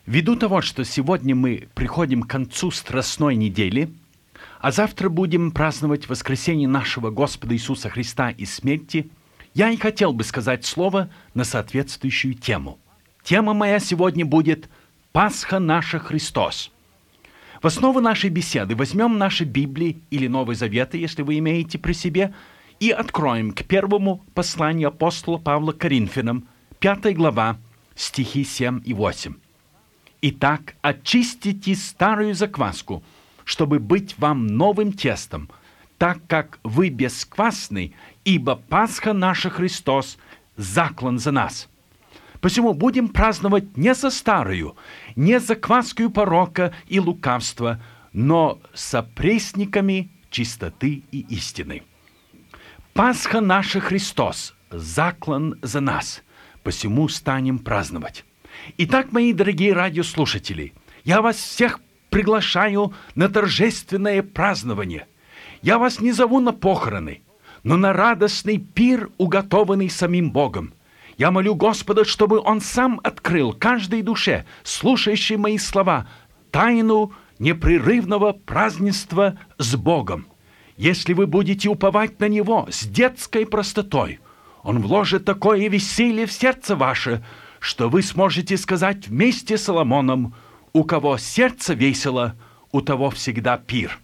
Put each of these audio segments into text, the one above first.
Ввиду того, что сегодня мы приходим к концу Страстной недели, а завтра будем праздновать воскресение нашего Господа Иисуса Христа из смерти, я и хотел бы сказать слово на соответствующую тему. Тема моя сегодня будет «Пасха наша Христос». В основу нашей беседы возьмем наши Библии или Новый Завет, если вы имеете при себе, и откроем к первому посланию апостола Павла к Коринфянам, 5 глава, стихи 7 и 8. «Итак, очистите старую закваску, чтобы быть вам новым тестом, так как вы бесквасны, ибо Пасха наша Христос заклан за нас. Посему будем праздновать не за старую, не за закваскою порока и лукавства, но со пресниками чистоты и истины. Пасха наша Христос заклан за нас, посему станем праздновать. Итак, мои дорогие радиослушатели, я вас всех приглашаю на торжественное празднование. Я вас не зову на похороны, но на радостный пир, уготованный самим Богом. Я молю Господа, чтобы Он сам открыл каждой душе, слушающей мои слова, тайну непрерывного празднества с Богом. Если вы будете уповать на Него с детской простотой, Он вложит такое веселье в сердце ваше, что вы сможете сказать вместе с Соломоном: «У кого сердце весело, у того всегда пир».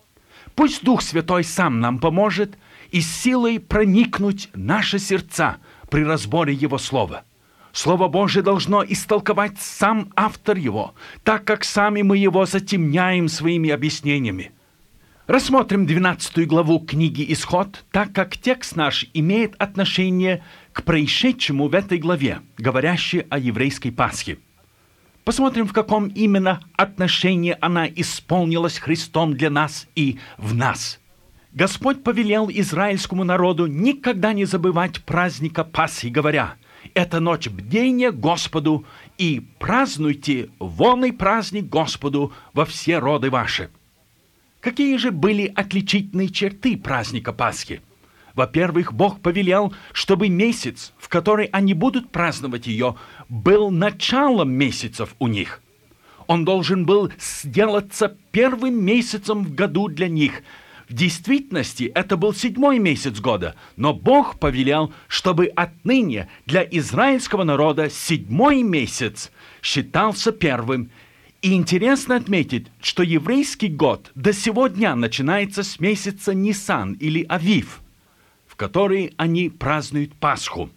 Пусть Дух Святой сам нам поможет и с силой проникнуть в наши сердца при разборе Его Слова. Слово Божие должно истолковать сам автор его, так как сами мы его затемняем своими объяснениями. Рассмотрим 12 главу книги «Исход», так как текст наш имеет отношение к происшедшему в этой главе, говорящей о еврейской Пасхе. Посмотрим, в каком именно отношении она исполнилась Христом для нас и в нас. Господь повелел израильскому народу никогда не забывать праздника Пасхи, говоря: «Это ночь бдения Господу, и празднуйте вонный праздник Господу во все роды ваши». Какие же были отличительные черты праздника Пасхи? Во-первых, Бог повелел, чтобы месяц, в который они будут праздновать ее, был началом месяцев у них. Он должен был сделаться первым месяцем в году для них. В действительности это был 7-й месяц года, но Бог повелел, чтобы отныне для израильского народа 7-й месяц считался первым. И интересно отметить, что еврейский год до сего дня начинается с месяца Нисан или Авив, в который они празднуют Пасху.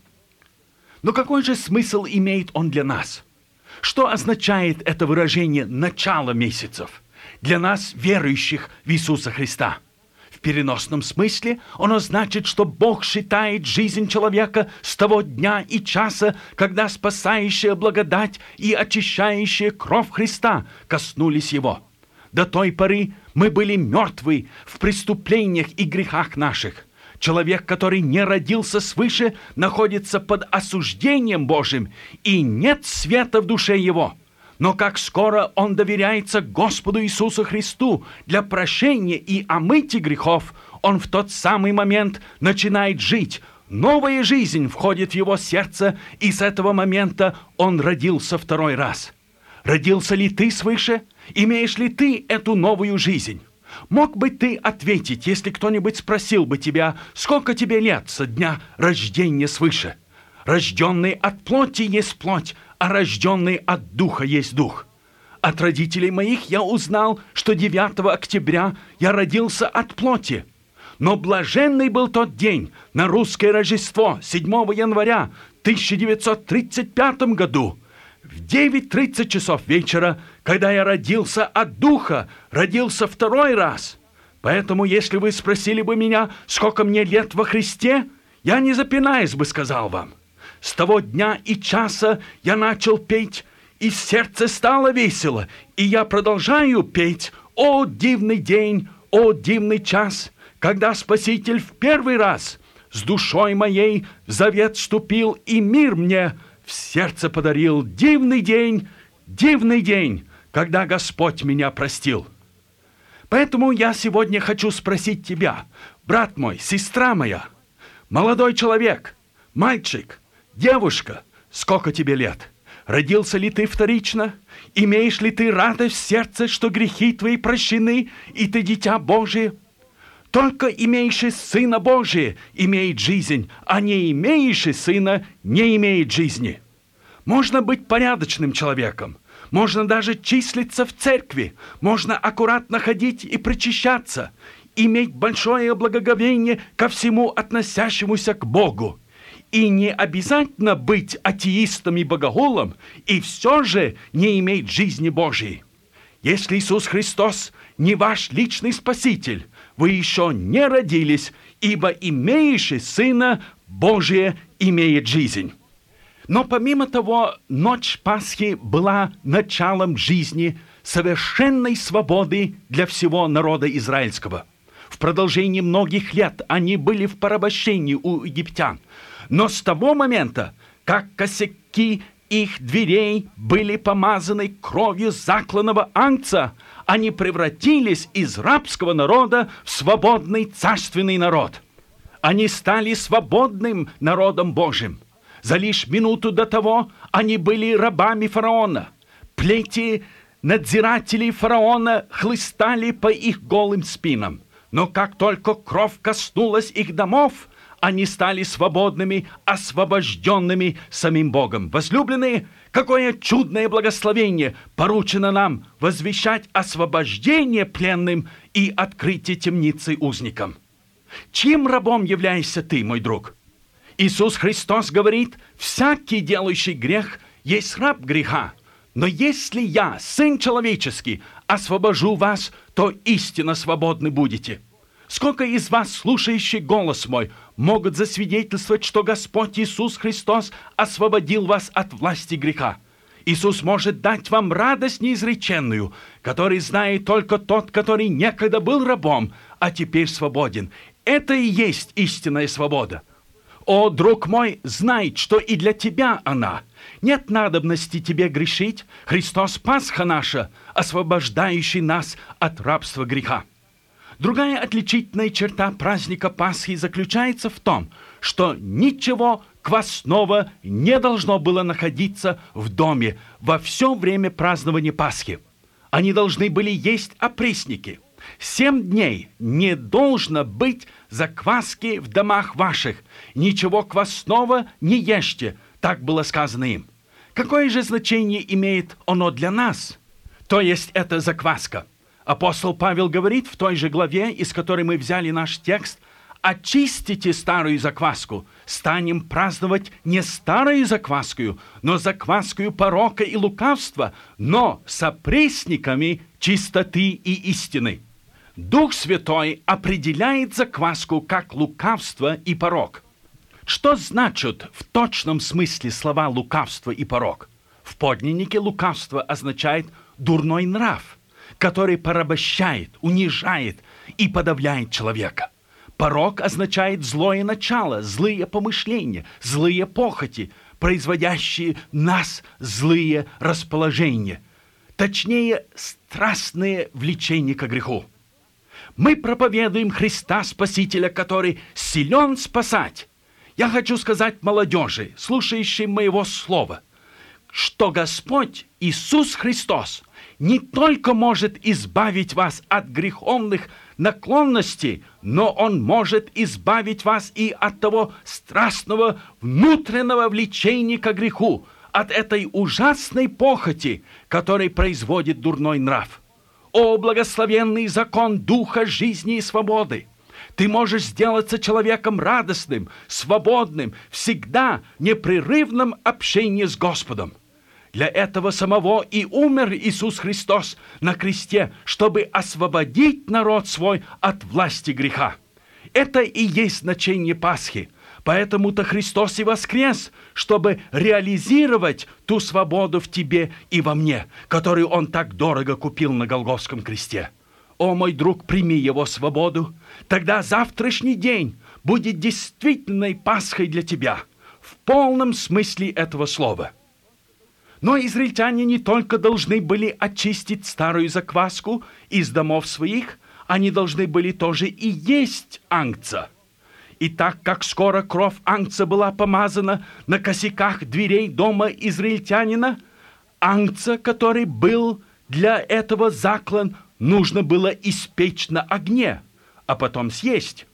Но какой же смысл имеет он для нас? Что означает это выражение «начало месяцев» для нас, верующих в Иисуса Христа? В переносном смысле оно значит, что Бог считает жизнь человека с того дня и часа, когда спасающая благодать и очищающая кровь Христа коснулись его. До той поры мы были мертвы в преступлениях и грехах наших. Человек, который не родился свыше, находится под осуждением Божьим, и нет света в душе его. Но как скоро он доверяется Господу Иисусу Христу для прощения и омытия грехов, он в тот самый момент начинает жить. Новая жизнь входит в его сердце, и с этого момента он родился второй раз. Родился ли ты свыше? Имеешь ли ты эту новую жизнь? Мог бы ты ответить, если кто-нибудь спросил бы тебя, сколько тебе лет со дня рождения свыше? Рожденный от плоти есть плоть, а рожденный от духа есть дух. От родителей моих я узнал, что 9 октября я родился от плоти. Но блаженный был тот день на русское Рождество 7 января 1935 году. В 9:30 часов вечера, когда я родился от духа, родился второй раз. Поэтому, если вы спросили бы меня, сколько мне лет во Христе, я, не запинаясь, бы сказал вам: с того дня и часа я начал петь, и в сердце стало весело, и я продолжаю петь: «О, дивный день, о, дивный час, когда Спаситель в первый раз с душой моей в завет вступил, и мир мне в сердце подарил. Дивный день, когда Господь меня простил». Поэтому я сегодня хочу спросить тебя, брат мой, сестра моя, молодой человек, мальчик, девушка, сколько тебе лет? Родился ли ты вторично? Имеешь ли ты радость в сердце, что грехи твои прощены, и ты дитя Божие? Только имеющий Сына Божия имеет жизнь, а не имеющий Сына не имеет жизни. Можно быть порядочным человеком, можно даже числиться в церкви, можно аккуратно ходить и причащаться, иметь большое благоговение ко всему относящемуся к Богу. И не обязательно быть атеистом и богоголом, и все же не иметь жизни Божьей. Если Иисус Христос не ваш личный Спаситель, вы еще не родились, ибо имеющий Сына Божия имеет жизнь. Но помимо того, ночь Пасхи была началом жизни, совершенной свободы для всего народа израильского. В продолжении многих лет они были в порабощении у египтян. Но с того момента, как косяки их дверей были помазаны кровью закланного агнца, они превратились из рабского народа в свободный царственный народ. Они стали свободным народом Божьим. За лишь минуту до того они были рабами фараона. Плети надзирателей фараона хлыстали по их голым спинам. Но как только кровь коснулась их домов, они стали свободными, освобожденными самим Богом. Возлюбленные, какое чудное благословение поручено нам возвещать освобождение пленным и открытие темницы узникам. Чьим рабом являешься ты, мой друг? Иисус Христос говорит: «Всякий, делающий грех, есть раб греха. Но если я, Сын Человеческий, освобожу вас, то истинно свободны будете». Сколько из вас, слушающих голос мой, могут засвидетельствовать, что Господь Иисус Христос освободил вас от власти греха? Иисус может дать вам радость неизреченную, которую знает только тот, который некогда был рабом, а теперь свободен. Это и есть истинная свобода. О, друг мой, знай, что и для тебя она. Нет надобности тебе грешить. Христос Пасха наша, освобождающий нас от рабства греха. Другая отличительная черта праздника Пасхи заключается в том, что ничего квасного не должно было находиться в доме во все время празднования Пасхи. Они должны были есть опресники. 7 дней не должно быть закваски в домах ваших. Ничего квасного не ешьте, так было сказано им. Какое же значение имеет оно для нас? То есть это закваска. Апостол Павел говорит в той же главе, из которой мы взяли наш текст: «Очистите старую закваску, станем праздновать не старою закваскою, но закваскою порока и лукавства, но с опресниками чистоты и истины». Дух Святой определяет закваску как лукавство и порок. Что значат в точном смысле слова «лукавство» и «порок»? В подлиннике лукавство означает дурной нрав, который порабощает, унижает и подавляет человека. Порок означает злое начало, злые помышления, злые похоти, производящие в нас злые расположения. Точнее, страстное влечение к греху. Мы проповедуем Христа Спасителя, который силен спасать. Я хочу сказать молодежи, слушающей моего слова, что Господь Иисус Христос не только может избавить вас от греховных наклонностей, но Он может избавить вас и от того страстного внутреннего влечения к греху, от этой ужасной похоти, которая производит дурной нрав. О, благословенный закон Духа жизни и свободы! Ты можешь сделаться человеком радостным, свободным, всегда в непрерывном общении с Господом. Для этого самого и умер Иисус Христос на кресте, чтобы освободить народ свой от власти греха. Это и есть значение Пасхи. Поэтому-то Христос и воскрес, чтобы реализировать ту свободу в тебе и во мне, которую Он так дорого купил на Голгофском кресте. О, мой друг, прими Его свободу. Тогда завтрашний день будет действительной Пасхой для тебя, в полном смысле этого слова. Но израильтяне не только должны были очистить старую закваску из домов своих, они должны были тоже и есть агнца. И так как скоро кровь агнца была помазана на косяках дверей дома израильтянина, агнца, который был для этого заклан, нужно было испечь на огне, а потом съесть.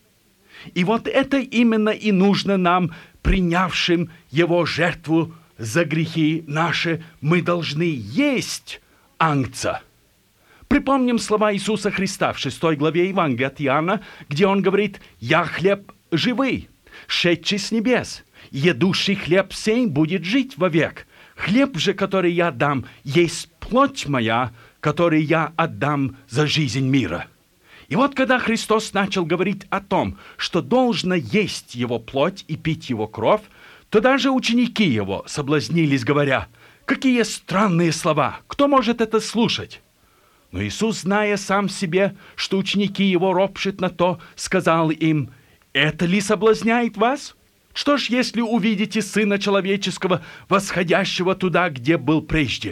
И вот это именно и нужно нам, принявшим его жертву за грехи наши. Мы должны есть агнца. Припомним слова Иисуса Христа в 6 главе Евангелия от Иоанна, где Он говорит: «Я хлеб живый, шедший с небес, едущий хлеб сей будет жить вовек. Хлеб же, который я дам, есть плоть моя, которую я отдам за жизнь мира». И вот когда Христос начал говорить о том, что должно есть Его плоть и пить Его кровь, то даже ученики Его соблазнились, говоря: «Какие странные слова! Кто может это слушать?» Но Иисус, зная сам себе, что ученики Его ропщут на то, сказал им: «Это ли соблазняет вас? Что ж, если увидите Сына Человеческого, восходящего туда, где был прежде?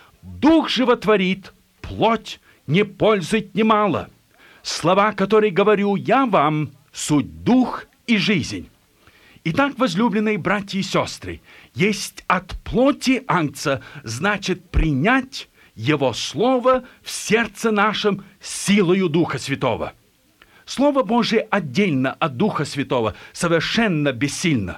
Дух животворит, плоть не пользует немало. Слова, которые говорю я вам, суть дух и жизнь». Итак, возлюбленные братья и сестры, есть от плоти агнца значит принять Его Слово в сердце нашем силою Духа Святого. Слово Божие отдельно от Духа Святого совершенно бессильно.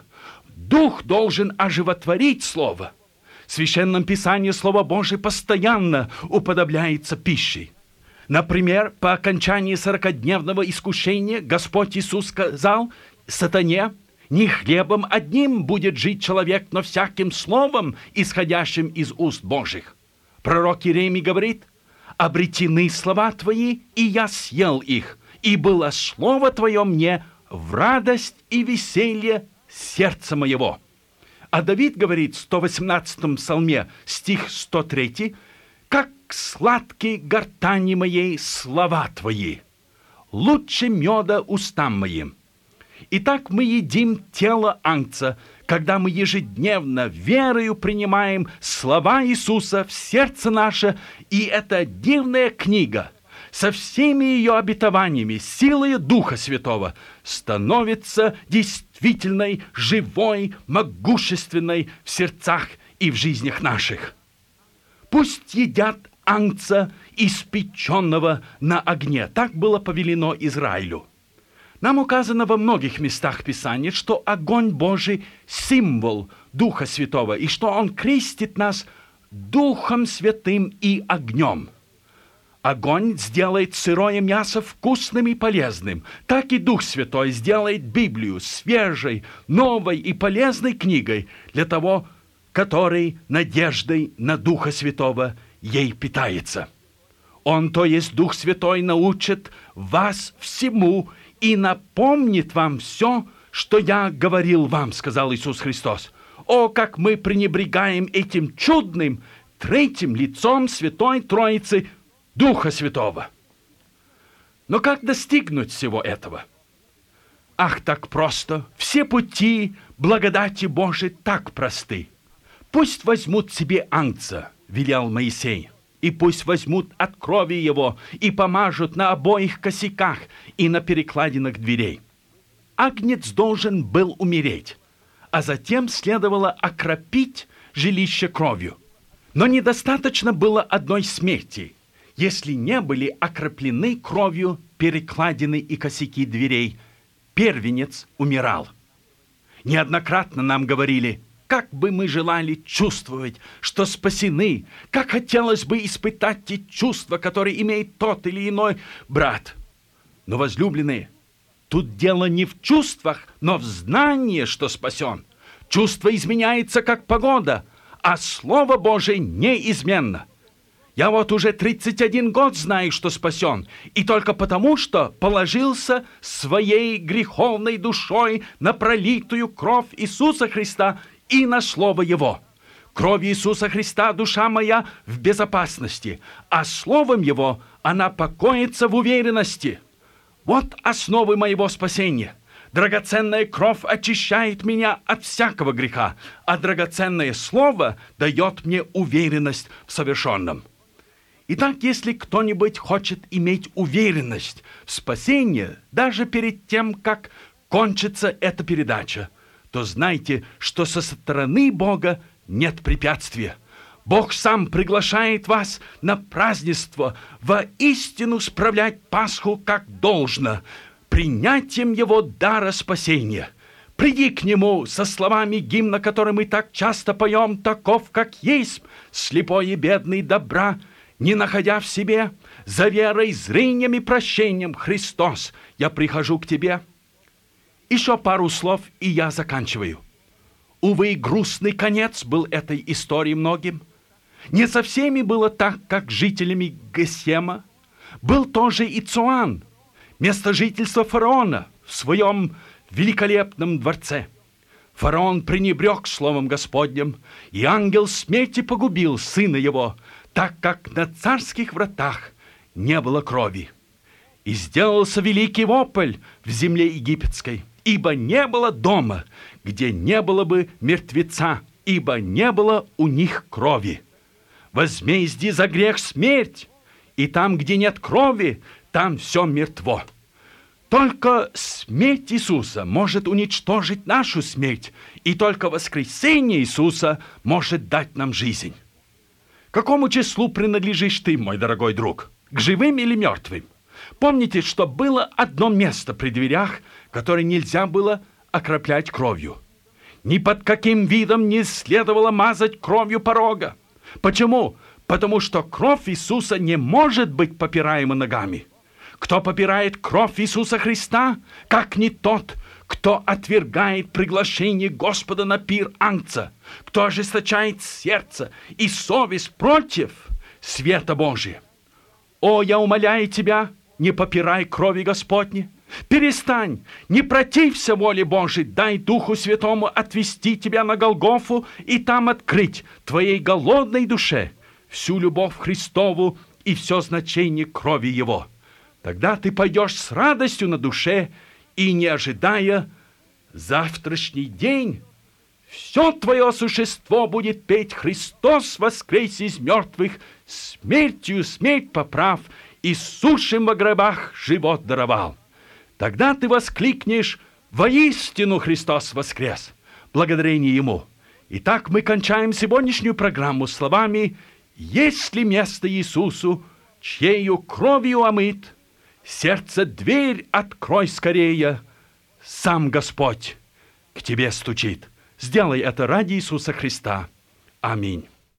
Дух должен оживотворить Слово. В Священном Писании Слово Божие постоянно уподобляется пищей. Например, по окончании 40-дневного искушения Господь Иисус сказал сатане: «Не хлебом одним будет жить человек, но всяким словом, исходящим из уст Божьих». Пророк Иеремия говорит: «Обретены слова Твои, и я съел их, и было слово Твое мне в радость и веселье сердца моего». А Давид говорит в 118-м псалме, стих 103: «Как сладкие гортани моей слова Твои, лучше меда устам моим». Итак, мы едим тело агнца, когда мы ежедневно верою принимаем слова Иисуса в сердце наше, и эта дивная книга со всеми ее обетованиями, силой Духа Святого становится действительной, живой, могущественной в сердцах и в жизнях наших. Пусть едят агнца, испеченного на огне. Так было повелено Израилю. Нам указано во многих местах Писания, что огонь Божий – символ Духа Святого, и что Он крестит нас Духом Святым и огнем. Огонь сделает сырое мясо вкусным и полезным. Так и Дух Святой сделает Библию свежей, новой и полезной книгой для того, который надеждой на Духа Святого ей питается. Он, то есть Дух Святой, научит вас всему и напомнит вам все, что я говорил вам, сказал Иисус Христос. О, как мы пренебрегаем этим чудным третьим лицом Святой Троицы Духа Святого. Но как достигнуть всего этого? Ах, так просто! Все пути благодати Божией так просты. Пусть возьмут себе агнца, велел Моисей, и пусть возьмут от крови его и помажут на обоих косяках и на перекладинах дверей. Агнец должен был умереть, а затем следовало окропить жилище кровью. Но недостаточно было одной смерти, если не были окроплены кровью перекладины и косяки дверей. Первенец умирал. Неоднократно нам говорили: как бы мы желали чувствовать, что спасены, как хотелось бы испытать те чувства, которые имеет тот или иной брат. Но, возлюбленные, тут дело не в чувствах, но в знании, что спасен. Чувство изменяется, как погода, а Слово Божие неизменно. Я вот уже 31 год знаю, что спасен, и только потому, что положился своей греховной душой на пролитую кровь Иисуса Христа и на Слово Его. Кровью Иисуса Христа душа моя в безопасности, а Словом Его она покоится в уверенности. Вот основы моего спасения. Драгоценная кровь очищает меня от всякого греха, а драгоценное Слово дает мне уверенность в совершенном. Итак, если кто-нибудь хочет иметь уверенность в спасении, даже перед тем, как кончится эта передача, то знайте, что со стороны Бога нет препятствия. Бог сам приглашает вас на празднество, воистину справлять Пасху как должно, принятием Его дара спасения. Приди к Нему со словами гимна, который мы так часто поем: «Таков, как есть, слепой и бедный добра, не находя в себе, за верой, зрением и прощением, Христос, я прихожу к Тебе». Еще пару слов, и я заканчиваю. Увы, грустный конец был этой истории многим. Не со всеми было так, как жителями Гесема. Был тоже и Цоан, место жительства фараона, в своем великолепном дворце. Фараон пренебрег словом Господним, и ангел смерти погубил сына его, так как на царских вратах не было крови. И сделался великий вопль в земле египетской, ибо не было дома, где не было бы мертвеца, ибо не было у них крови. Возмездие за грех смерть, и там, где нет крови, там все мертво. Только смерть Иисуса может уничтожить нашу смерть, и только воскресение Иисуса может дать нам жизнь. К какому числу принадлежишь ты, мой дорогой друг? К живым или мертвым? Помните, что было одно место при дверях, которое нельзя было окроплять кровью. Ни под каким видом не следовало мазать кровью порога. Почему? Потому что кровь Иисуса не может быть попираема ногами. Кто попирает кровь Иисуса Христа, как не тот, кто отвергает приглашение Господа на пир Агнца, кто ожесточает сердце и совесть против света Божия. О, я умоляю тебя, не попирай крови Господни. Перестань, не протився воле Божией, дай Духу Святому отвести тебя на Голгофу и там открыть твоей голодной душе всю любовь Христову и все значение крови Его. Тогда ты пойдешь с радостью на душе и, не ожидая завтрашний день, все твое существо будет петь: «Христос воскрес из мертвых, смертью смерть поправ, и сущим во гробах живот даровал». Тогда ты воскликнешь: «Воистину Христос воскрес!» Благодарение Ему. Итак, мы кончаем сегодняшнюю программу словами: «Есть ли место Иисусу, чьею кровью омыт? Сердце дверь открой скорее, сам Господь к тебе стучит». Сделай это ради Иисуса Христа. Аминь.